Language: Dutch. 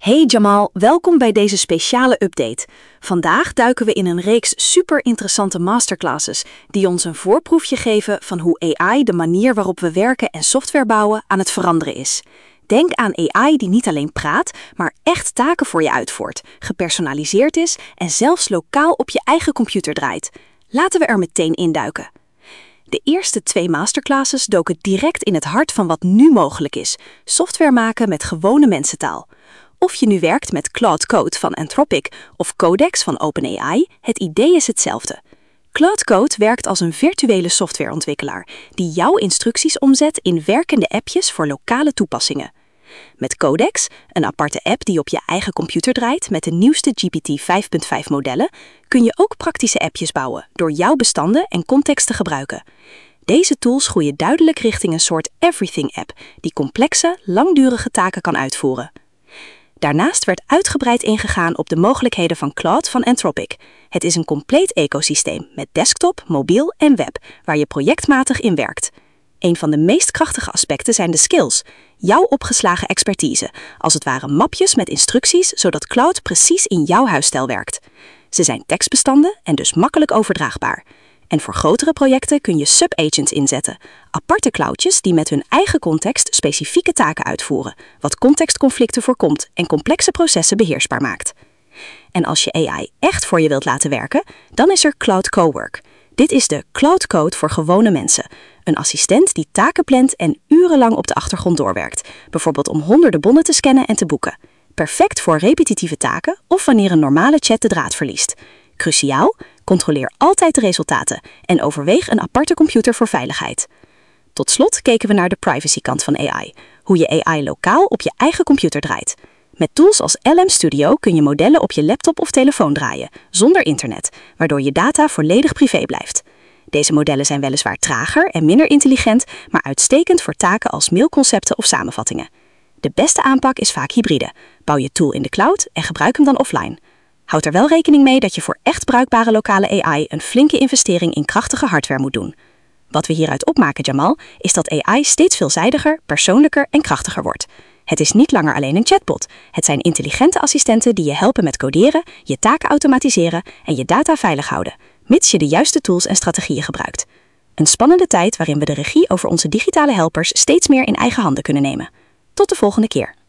Hey Jamal, welkom bij deze speciale update. Vandaag duiken we in een reeks super interessante masterclasses die ons een voorproefje geven van hoe AI de manier waarop we werken en software bouwen aan het veranderen is. Denk aan AI die niet alleen praat, maar echt taken voor je uitvoert, gepersonaliseerd is en zelfs lokaal op je eigen computer draait. Laten we er meteen induiken. De eerste 2 masterclasses doken direct in het hart van wat nu mogelijk is: software maken met gewone mensentaal. Of je nu werkt met Claude Code van Anthropic of Codex van OpenAI, het idee is hetzelfde. Claude Code werkt als een virtuele softwareontwikkelaar die jouw instructies omzet in werkende appjes voor lokale toepassingen. Met Codex, een aparte app die op je eigen computer draait met de nieuwste GPT 5.5 modellen, kun je ook praktische appjes bouwen door jouw bestanden en context te gebruiken. Deze tools groeien duidelijk richting een soort everything-app die complexe, langdurige taken kan uitvoeren. Daarnaast werd uitgebreid ingegaan op de mogelijkheden van Claude van Anthropic. Het is een compleet ecosysteem met desktop, mobiel en web, waar je projectmatig in werkt. Een van de meest krachtige aspecten zijn de skills, jouw opgeslagen expertise, als het ware mapjes met instructies, zodat Claude precies in jouw huisstijl werkt. Ze zijn tekstbestanden en dus makkelijk overdraagbaar. En voor grotere projecten kun je subagents inzetten, aparte cloudjes die met hun eigen context specifieke taken uitvoeren, wat contextconflicten voorkomt en complexe processen beheersbaar maakt. En als je AI echt voor je wilt laten werken, dan is er Claude Cowork. Dit is de Claude Code voor gewone mensen. Een assistent die taken plant en urenlang op de achtergrond doorwerkt, bijvoorbeeld om honderden bonnen te scannen en te boeken. Perfect voor repetitieve taken of wanneer een normale chat de draad verliest. Cruciaal, controleer altijd de resultaten en overweeg een aparte computer voor veiligheid. Tot slot keken we naar de privacykant van AI, hoe je AI lokaal op je eigen computer draait. Met tools als LM Studio kun je modellen op je laptop of telefoon draaien, zonder internet, waardoor je data volledig privé blijft. Deze modellen zijn weliswaar trager en minder intelligent, maar uitstekend voor taken als mailconcepten of samenvattingen. De beste aanpak is vaak hybride. Bouw je tool in de cloud en gebruik hem dan offline. Houd er wel rekening mee dat je voor echt bruikbare lokale AI een flinke investering in krachtige hardware moet doen. Wat we hieruit opmaken, Jamal, is dat AI steeds veelzijdiger, persoonlijker en krachtiger wordt. Het is niet langer alleen een chatbot. Het zijn intelligente assistenten die je helpen met coderen, je taken automatiseren en je data veilig houden, mits je de juiste tools en strategieën gebruikt. Een spannende tijd waarin we de regie over onze digitale helpers steeds meer in eigen handen kunnen nemen. Tot de volgende keer.